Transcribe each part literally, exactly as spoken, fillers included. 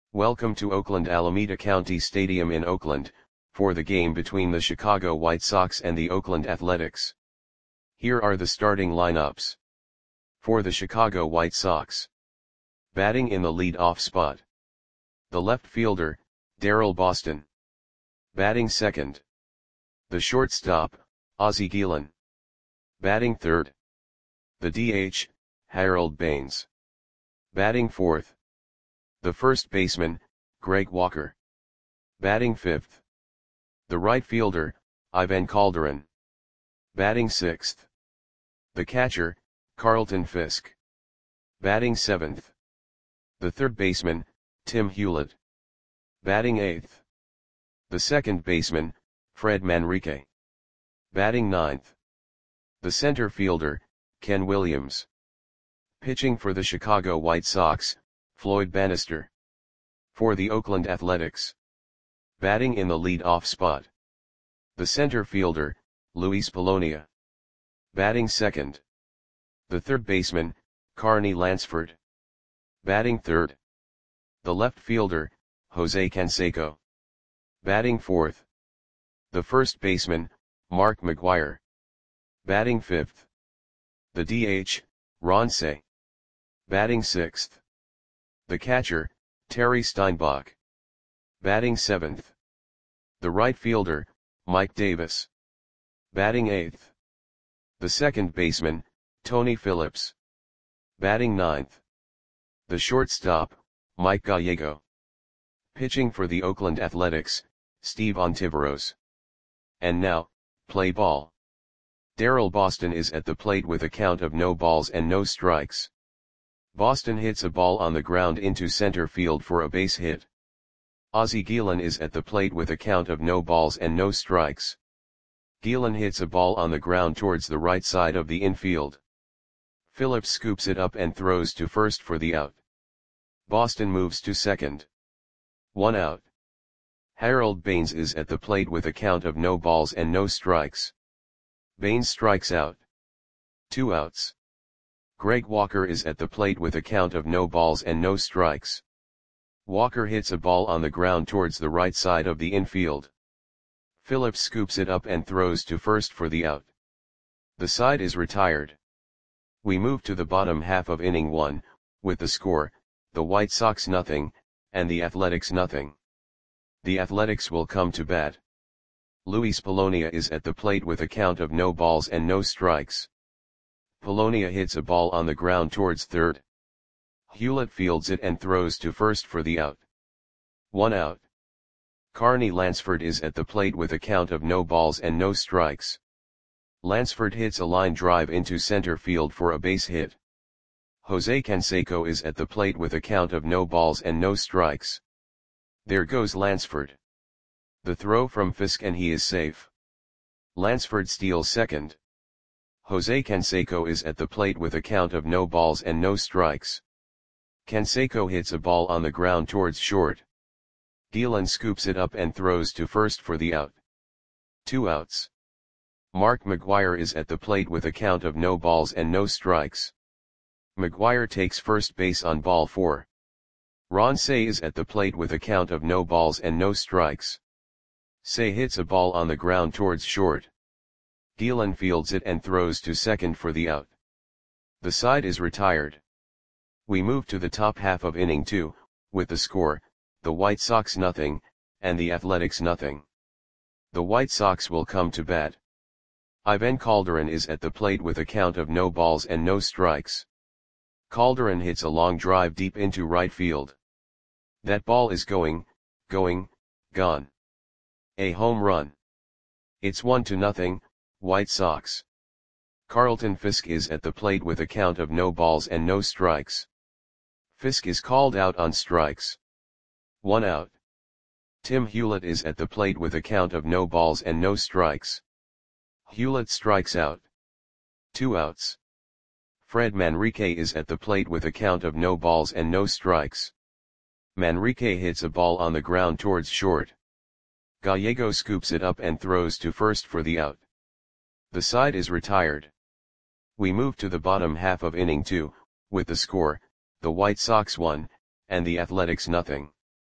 Welcome to Oakland Alameda County Stadium in Oakland, for the game between the Chicago White Sox and the Oakland Athletics. Here are the starting lineups. For the Chicago White Sox. Batting in the lead-off spot. The left fielder, Daryl Boston. Batting second. The shortstop, Ozzie Guillen. Batting third. The D H, Harold Baines. Batting fourth. The first baseman, Greg Walker. Batting fifth. The right fielder, Ivan Calderon. Batting sixth. The catcher, Carlton Fisk. Batting seventh. The third baseman, Tim Hewlett. Batting eighth. The second baseman, Fred Manrique. Batting ninth. The center fielder, Ken Williams. Pitching for the Chicago White Sox, Floyd Bannister. For the Oakland Athletics. Batting in the lead-off spot. The center fielder, Luis Polonia. Batting second. The third baseman, Carney Lansford. Batting third. The left fielder, Jose Canseco. Batting fourth. The first baseman, Mark McGwire. Batting fifth. The D H, Ron Cey. Batting sixth. The catcher, Terry Steinbach. Batting seventh. The right fielder, Mike Davis. Batting eighth. The second baseman, Tony Phillips. Batting ninth. The shortstop, Mike Gallego. Pitching for the Oakland Athletics, Steve Ontiveros. And now, play ball. Daryl Boston is at the plate with a count of no balls and no strikes. Boston hits a ball on the ground into center field for a base hit. Ozzie Guillen is at the plate with a count of no balls and no strikes. Guillen hits a ball on the ground towards the right side of the infield. Phillips scoops it up and throws to first for the out. Boston moves to second. One out. Harold Baines is at the plate with a count of no balls and no strikes. Baines strikes out. Two outs. Greg Walker is at the plate with a count of no balls and no strikes. Walker hits a ball on the ground towards the right side of the infield. Phillips scoops it up and throws to first for the out. The side is retired. We move to the bottom half of inning one, with the score, the White Sox nothing, and the Athletics nothing. The Athletics will come to bat. Luis Polonia is at the plate with a count of no balls and no strikes. Polonia hits a ball on the ground towards third. Hewlett fields it and throws to first for the out. One out. Carney Lansford is at the plate with a count of no balls and no strikes. Lansford hits a line drive into center field for a base hit. Jose Canseco is at the plate with a count of no balls and no strikes. There goes Lansford. The throw from Fisk and he is safe. Lansford steals second. Jose Canseco is at the plate with a count of no balls and no strikes. Canseco hits a ball on the ground towards short. Guillen scoops it up and throws to first for the out. Two outs. Mark McGwire is at the plate with a count of no balls and no strikes. McGwire takes first base on ball four. Ron Cey is at the plate with a count of no balls and no strikes. Cey hits a ball on the ground towards short. Guillen fields it and throws to second for the out. The side is retired. We move to the top half of inning two, with the score, the White Sox nothing, and the Athletics nothing. The White Sox will come to bat. Ivan Calderon is at the plate with a count of no balls and no strikes. Calderon hits a long drive deep into right field. That ball is going, going, gone. A home run. It's one to nothing, White Sox. Carlton Fisk is at the plate with a count of no balls and no strikes. Fisk is called out on strikes. One out. Tim Hewlett is at the plate with a count of no balls and no strikes. Hewlett strikes out. Two outs. Fred Manrique is at the plate with a count of no balls and no strikes. Manrique hits a ball on the ground towards short. Gallego scoops it up and throws to first for the out. The side is retired. We move to the bottom half of inning two, with the score, the White Sox one, and the Athletics nothing.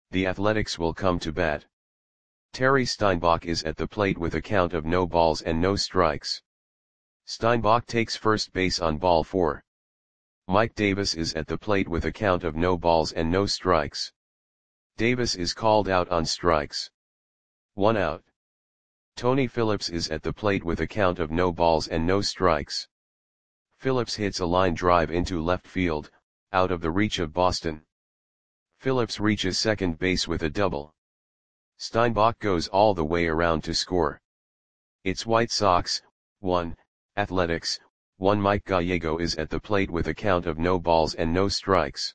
The Athletics will come to bat. Terry Steinbach is at the plate with a count of no balls and no strikes. Steinbach takes first base on ball four. Mike Davis is at the plate with a count of no balls and no strikes. Davis is called out on strikes. One out. Tony Phillips is at the plate with a count of no balls and no strikes. Phillips hits a line drive into left field, out of the reach of Boston. Phillips reaches second base with a double. Steinbach goes all the way around to score. It's White Sox, one, Athletics, one. Mike Gallego is at the plate with a count of no balls and no strikes.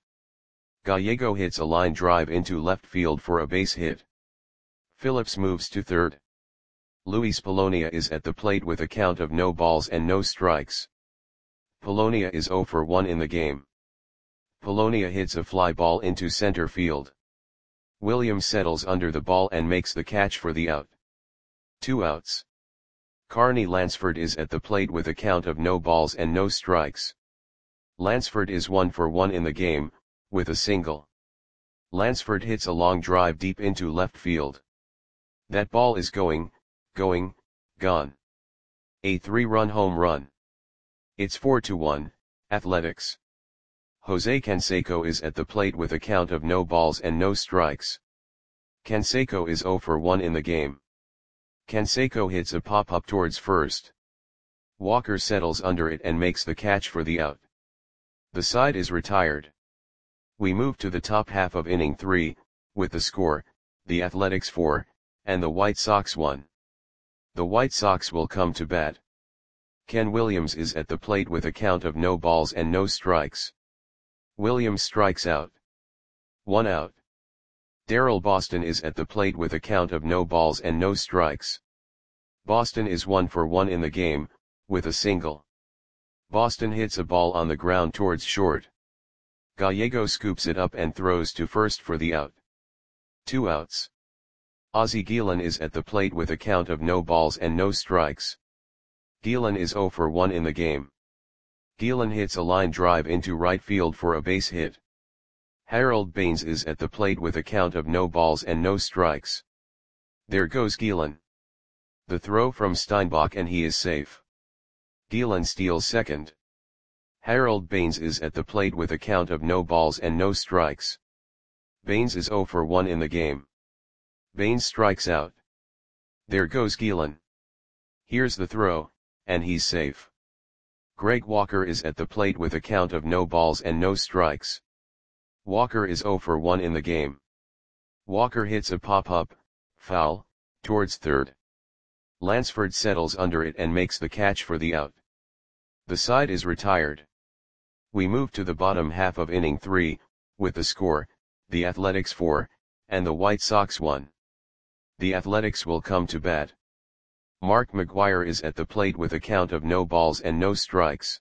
Gallego hits a line drive into left field for a base hit. Phillips moves to third. Luis Polonia is at the plate with a count of no balls and no strikes. Polonia is zero for one in the game. Polonia hits a fly ball into center field. Williams settles under the ball and makes the catch for the out. Two outs. Carney Lansford is at the plate with a count of no balls and no strikes. Lansford is one for one in the game, with a single. Lansford hits a long drive deep into left field. That ball is going, going, gone. A three-run home run. It's four to one, Athletics. Jose Canseco is at the plate with a count of no balls and no strikes. Canseco is zero for one in the game. Canseco hits a pop-up towards first. Walker settles under it and makes the catch for the out. The side is retired. We move to the top half of inning three, with the score, the Athletics four, and the White Sox one. The White Sox will come to bat. Ken Williams is at the plate with a count of no balls and no strikes. Williams strikes out. One out. Darrell Boston is at the plate with a count of no balls and no strikes. Boston is one for one in the game, with a single. Boston hits a ball on the ground towards short. Gallego scoops it up and throws to first for the out. Two outs. Ozzie Guillen is at the plate with a count of no balls and no strikes. Guillen is zero for one in the game. Guillen hits a line drive into right field for a base hit. Harold Baines is at the plate with a count of no balls and no strikes. There goes Guillen. The throw from Steinbach and he is safe. Guillen steals second. Harold Baines is at the plate with a count of no balls and no strikes. Baines is zero for one in the game. Baines strikes out. There goes Guillen. Here's the throw, and he's safe. Greg Walker is at the plate with a count of no balls and no strikes. Walker is zero for one in the game. Walker hits a pop-up, foul, towards third. Lansford settles under it and makes the catch for the out. The side is retired. We move to the bottom half of inning three, with the score, the Athletics four, and the White Sox one. The Athletics will come to bat. Mark McGwire is at the plate with a count of no balls and no strikes.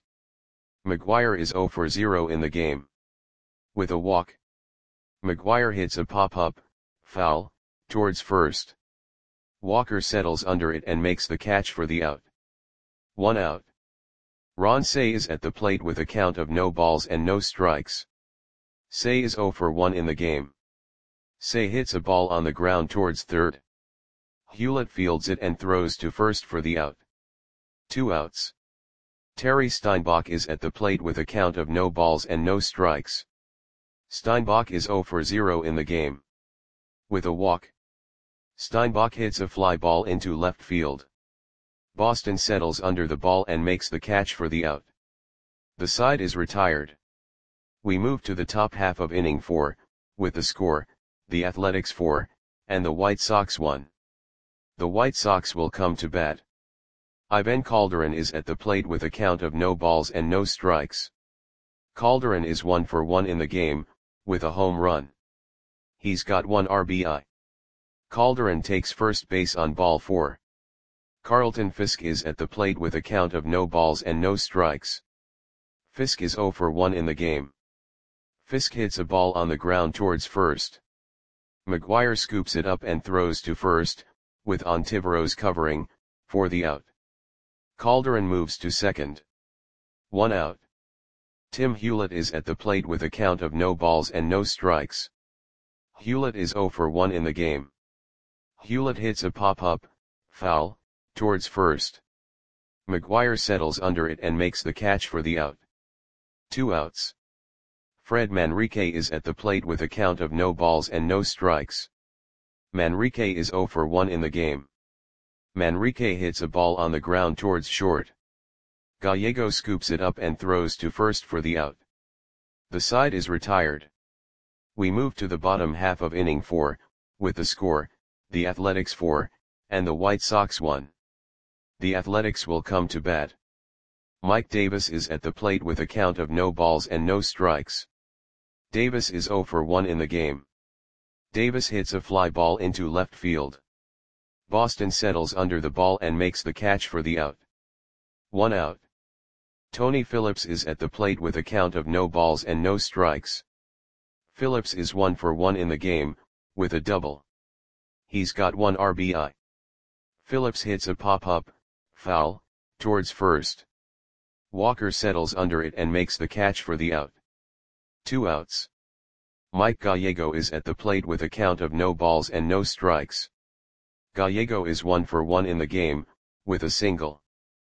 McGwire is zero for zero in the game. With a walk. McGwire hits a pop-up, foul, towards first. Walker settles under it and makes the catch for the out. One out. Ron Cey is at the plate with a count of no balls and no strikes. Cey is zero for one in the game. Cey hits a ball on the ground towards third. Hewlett fields it and throws to first for the out. Two outs. Terry Steinbach is at the plate with a count of no balls and no strikes. Steinbach is zero for zero in the game. With a walk. Steinbach hits a fly ball into left field. Boston settles under the ball and makes the catch for the out. The side is retired. We move to the top half of inning four, with the score, the Athletics four, and the White Sox one. The White Sox will come to bat. Ivan Calderon is at the plate with a count of no balls and no strikes. Calderon is one for one in the game, with a home run. He's got one R B I. Calderon takes first base on ball four. Carlton Fisk is at the plate with a count of no balls and no strikes. Fisk is zero for one in the game. Fisk hits a ball on the ground towards first. McGwire scoops it up and throws to first, with Ontiveros covering, for the out. Calderon moves to second. One out. Tim Hewlett is at the plate with a count of no balls and no strikes. Hewlett is zero for one in the game. Hewlett hits a pop-up, foul, towards first. McGuire settles under it and makes the catch for the out. Two outs. Fred Manrique is at the plate with a count of no balls and no strikes. Manrique is zero for one in the game. Manrique hits a ball on the ground towards short. Gallego scoops it up and throws to first for the out. The side is retired. We move to the bottom half of inning four, with the score, the Athletics four, and the White Sox one. The Athletics will come to bat. Mike Davis is at the plate with a count of no balls and no strikes. Davis is zero for one in the game. Davis hits a fly ball into left field. Boston settles under the ball and makes the catch for the out. One out. Tony Phillips is at the plate with a count of no balls and no strikes. Phillips is one for one in the game, with a double. He's got one R B I. Phillips hits a pop-up, foul, towards first. Walker settles under it and makes the catch for the out. Two outs. Mike Gallego is at the plate with a count of no balls and no strikes. Gallego is one for one in the game, with a single.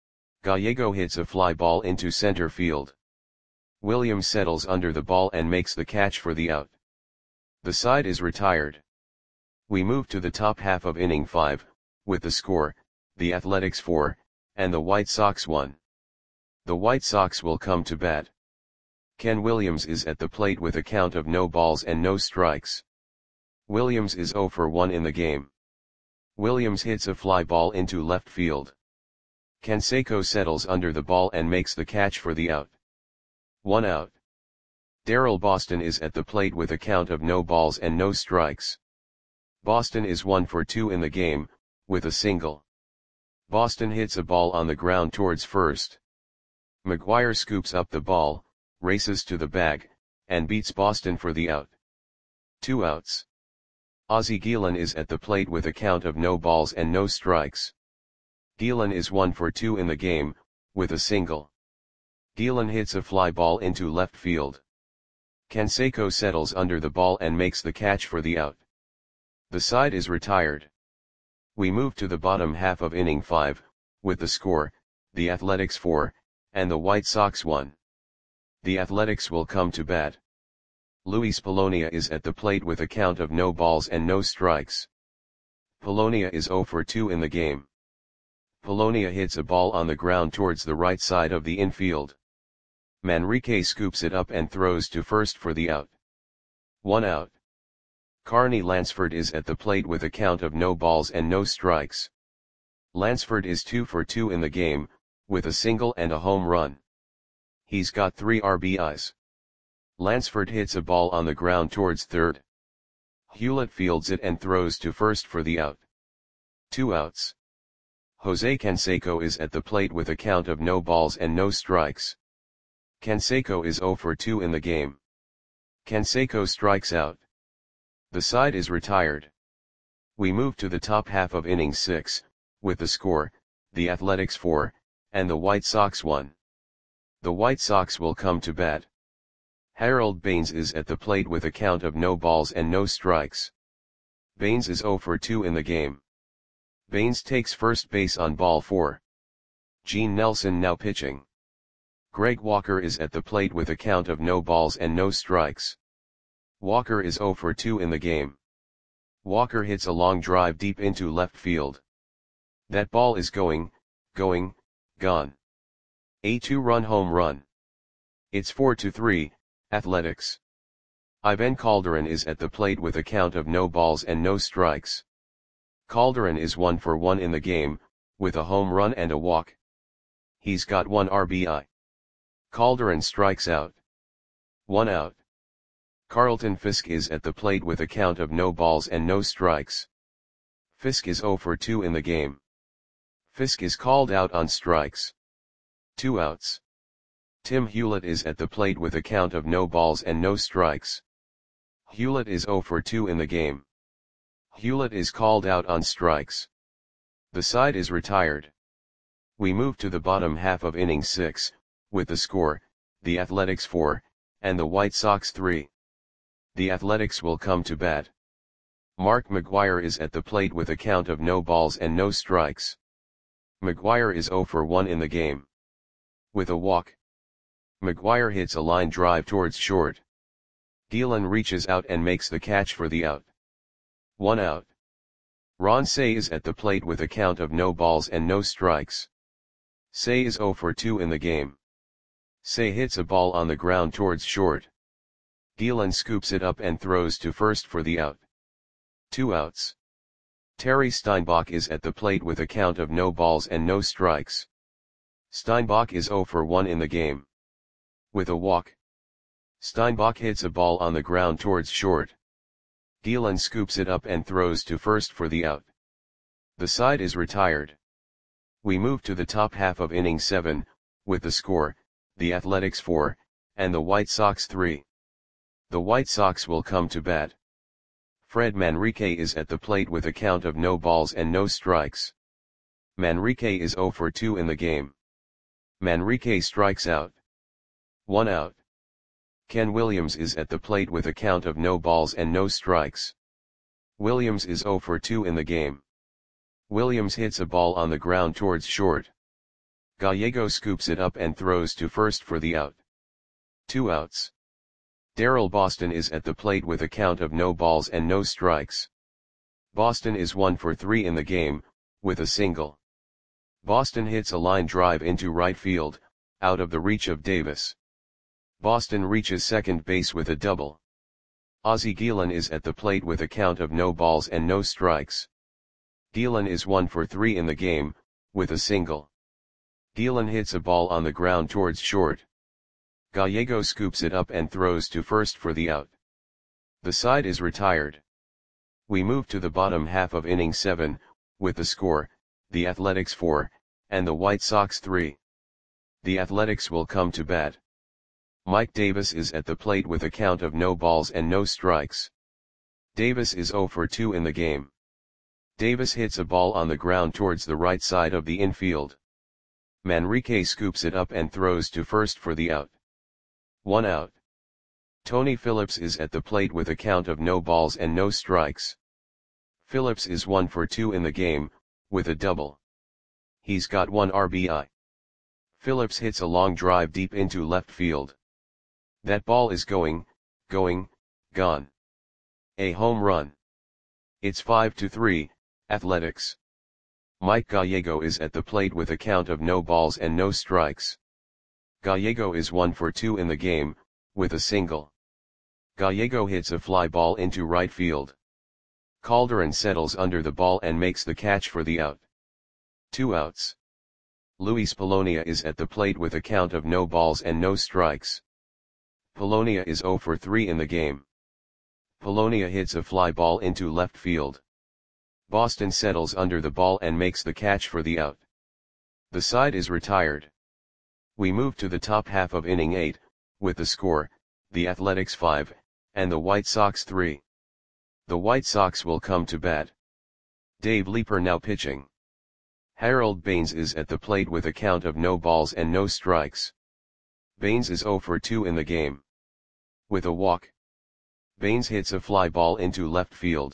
Gallego hits a fly ball into center field. Williams settles under the ball and makes the catch for the out. The side is retired. We move to the top half of inning five, with the score, the Athletics four, and the White Sox one. The White Sox will come to bat. Ken Williams is at the plate with a count of no balls and no strikes. Williams is zero for one in the game. Williams hits a fly ball into left field. Canseco settles under the ball and makes the catch for the out. One out. Darrell Boston is at the plate with a count of no balls and no strikes. Boston is one for two in the game, with a single. Boston hits a ball on the ground towards first. McGuire scoops up the ball, races to the bag, and beats Boston for the out. Two outs. Ozzie Guillen is at the plate with a count of no balls and no strikes. Guillen is one for two in the game, with a single. Guillen hits a fly ball into left field. Canseco settles under the ball and makes the catch for the out. The side is retired. We move to the bottom half of inning five, with the score, the Athletics four, and the White Sox one. The Athletics will come to bat. Luis Polonia is at the plate with a count of no balls and no strikes. Polonia is zero for two in the game. Polonia hits a ball on the ground towards the right side of the infield. Manrique scoops it up and throws to first for the out. One out. Carney Lansford is at the plate with a count of no balls and no strikes. Lansford is two for two in the game, with a single and a home run. He's got three R B Is. Lansford hits a ball on the ground towards third. Hewlett fields it and throws to first for the out. Two outs. Jose Canseco is at the plate with a count of no balls and no strikes. Canseco is zero for two in the game. Canseco strikes out. The side is retired. We move to the top half of inning six, with the score, the Athletics four, and the White Sox one. The White Sox will come to bat. Harold Baines is at the plate with a count of no balls and no strikes. Baines is zero for two in the game. Baines takes first base on ball four. Gene Nelson now pitching. Greg Walker is at the plate with a count of no balls and no strikes. Walker is zero for two in the game. Walker hits a long drive deep into left field. That ball is going, going, gone. A two-run home run. It's four to three, Athletics. Ivan Calderon is at the plate with a count of no balls and no strikes. Calderon is one for one in the game, with a home run and a walk. He's got one R B I. Calderon strikes out. One out. Carlton Fisk is at the plate with a count of no balls and no strikes. Fisk is zero for two in the game. Fisk is called out on strikes. Two outs. Tim Hewlett is at the plate with a count of no balls and no strikes. Hewlett is zero for two in the game. Hewlett is called out on strikes. The side is retired. We move to the bottom half of inning six, with the score, the Athletics four, and the White Sox three. The Athletics will come to bat. Mark McGwire is at the plate with a count of no balls and no strikes. McGwire is zero for one in the game. With a walk, McGwire hits a line drive towards short. Gielan reaches out and makes the catch for the out. One out. Ron Cey is at the plate with a count of no balls and no strikes. Cey is zero for two in the game. Cey hits a ball on the ground towards short. Gielan scoops it up and throws to first for the out. Two outs. Terry Steinbach is at the plate with a count of no balls and no strikes. Steinbach is zero for one in the game. With a walk, Steinbach hits a ball on the ground towards short. Gielan scoops it up and throws to first for the out. The side is retired. We move to the top half of inning seven, with the score, the Athletics four, and the White Sox three. The White Sox will come to bat. Fred Manrique is at the plate with a count of no balls and no strikes. Manrique is zero for two in the game. Manrique strikes out. One out. Ken Williams is at the plate with a count of no balls and no strikes. Williams is zero for two in the game. Williams hits a ball on the ground towards short. Gallego scoops it up and throws to first for the out. Two outs. Daryl Boston is at the plate with a count of no balls and no strikes. Boston is one for three in the game, with a single. Boston hits a line drive into right field, out of the reach of Davis. Boston reaches second base with a double. Ozzie Gielan is at the plate with a count of no balls and no strikes. Gielan is one for three in the game, with a single. Gielan hits a ball on the ground towards short. Gallego scoops it up and throws to first for the out. The side is retired. We move to the bottom half of inning seven, with the score, the Athletics four, and the White Sox three. The Athletics will come to bat. Mike Davis is at the plate with a count of no balls and no strikes. Davis is zero for two in the game. Davis hits a ball on the ground towards the right side of the infield. Manrique scoops it up and throws to first for the out. One out. Tony Phillips is at the plate with a count of no balls and no strikes. Phillips is one for two in the game, with a double. He's got one R B I. Phillips hits a long drive deep into left field. That ball is going, going, gone. A home run. It's five to three, Athletics. Mike Gallego is at the plate with a count of no balls and no strikes. Gallego is one for two in the game, with a single. Gallego hits a fly ball into right field. Calderon settles under the ball and makes the catch for the out. Two outs. Luis Polonia is at the plate with a count of no balls and no strikes. Polonia is zero for three in the game. Polonia hits a fly ball into left field. Boston settles under the ball and makes the catch for the out. The side is retired. We move to the top half of inning eight, with the score, the Athletics five, and the White Sox three. The White Sox will come to bat. Dave Leeper now pitching. Harold Baines is at the plate with a count of no balls and no strikes. Baines is zero for two in the game. With a walk, Baines hits a fly ball into left field.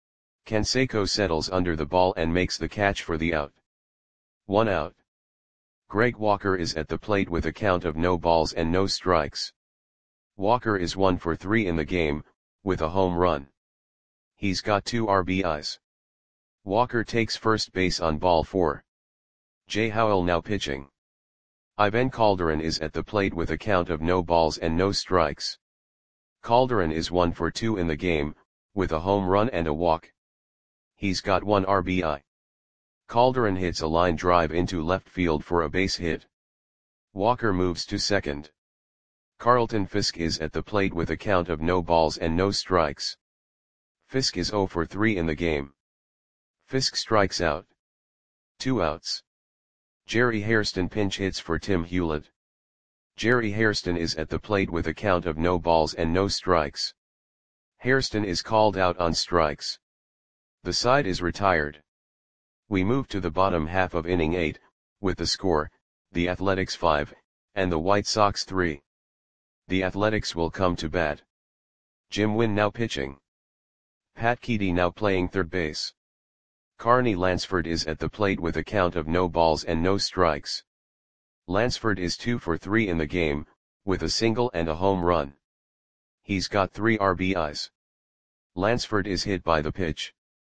Canseco settles under the ball and makes the catch for the out. One out. Greg Walker is at the plate with a count of no balls and no strikes. Walker is one for three in the game, with a home run. He's got two R B Is. Walker takes first base on ball four. Jay Howell now pitching. Ivan Calderon is at the plate with a count of no balls and no strikes. Calderon is one for two in the game, with a home run and a walk. He's got one R B I. Calderon hits a line drive into left field for a base hit. Walker moves to second. Carlton Fisk is at the plate with a count of no balls and no strikes. Fisk is zero for three in the game. Fisk strikes out. Two outs. Jerry Hairston pinch hits for Tim Hewlett. Jerry Hairston is at the plate with a count of no balls and no strikes. Hairston is called out on strikes. The side is retired. We move to the bottom half of inning eight, with the score, the Athletics five, and the White Sox three. The Athletics will come to bat. Jim Wynn now pitching. Pat Keedy now playing third base. Carney Lansford is at the plate with a count of no balls and no strikes. Lansford is two for three in the game, with a single and a home run. He's got three R B Is. Lansford is hit by the pitch.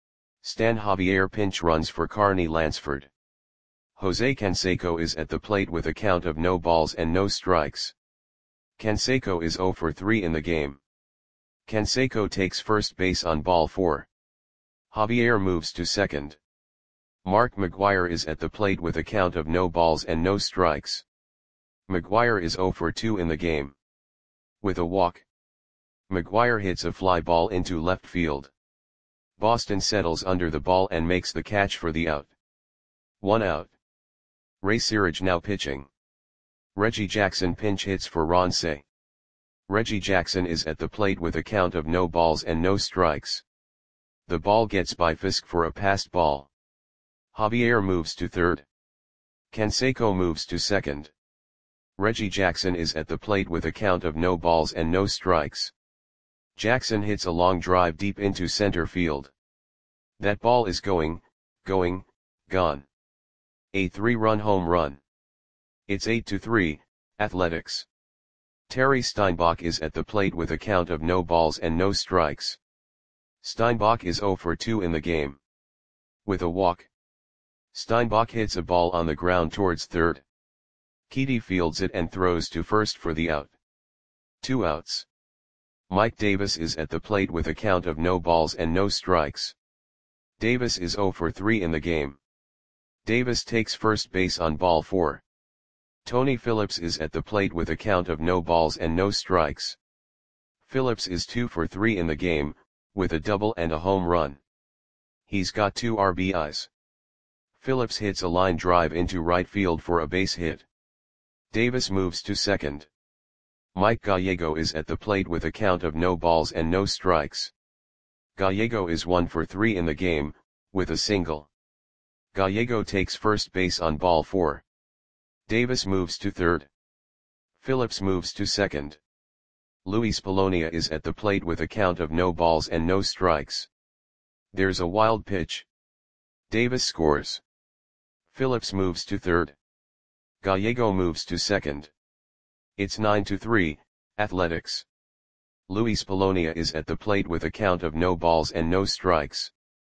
Stan Javier pinch runs for Carney Lansford. Jose Canseco is at the plate with a count of no balls and no strikes. Canseco is zero for three in the game. Canseco takes first base on ball four. Javier moves to second. Mark McGwire is at the plate with a count of no balls and no strikes. McGwire is zero for two in the game. With a walk, McGwire hits a fly ball into left field. Boston settles under the ball and makes the catch for the out. One out. Ray Searage now pitching. Reggie Jackson pinch hits for Ron Cey. Reggie Jackson is at the plate with a count of no balls and no strikes. The ball gets by Fisk for a passed ball. Javier moves to third. Canseco moves to second. Reggie Jackson is at the plate with a count of no balls and no strikes. Jackson hits a long drive deep into center field. That ball is going, going, gone. A three-run home run. It's eight to three, Athletics. Terry Steinbach is at the plate with a count of no balls and no strikes. Steinbach is zero for two in the game. With a walk, Steinbach hits a ball on the ground towards third. Keedy fields it and throws to first for the out. Two outs. Mike Davis is at the plate with a count of no balls and no strikes. Davis is zero for three in the game. Davis takes first base on ball four. Tony Phillips is at the plate with a count of no balls and no strikes. Phillips is two for three in the game, with a double and a home run. He's got two R B Is. Phillips hits a line drive into right field for a base hit. Davis moves to second. Mike Gallego is at the plate with a count of no balls and no strikes. Gallego is one for three in the game, with a single. Gallego takes first base on ball four. Davis moves to third. Phillips moves to second. Luis Polonia is at the plate with a count of no balls and no strikes. There's a wild pitch. Davis scores. Phillips moves to third. Gallego moves to second. It's nine to three, Athletics. Luis Polonia is at the plate with a count of no balls and no strikes.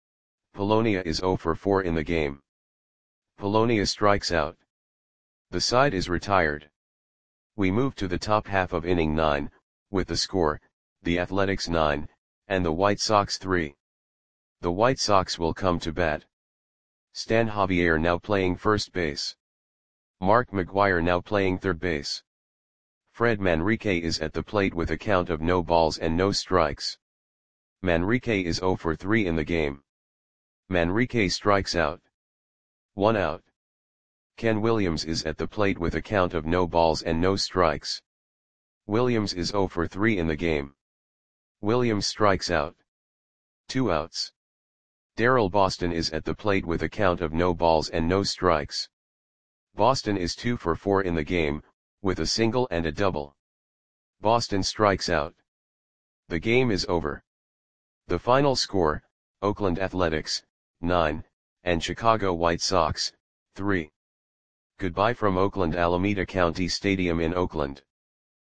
Polonia is zero for four in the game. Polonia strikes out. The side is retired. We move to the top half of inning nine, with the score, the Athletics nine, and the White Sox three. The White Sox will come to bat. Stan Javier now playing first base. Mark McGwire now playing third base. Fred Manrique is at the plate with a count of no balls and no strikes. Manrique is zero for three in the game. Manrique strikes out. One out. Ken Williams is at the plate with a count of no balls and no strikes. Williams is zero for three in the game. Williams strikes out. Two outs. Darryl Boston is at the plate with a count of no balls and no strikes. Boston is two for four in the game, with a single and a double. Boston strikes out. The game is over. The final score, Oakland Athletics, nine, and Chicago White Sox, three. Goodbye from Oakland Alameda County Stadium in Oakland.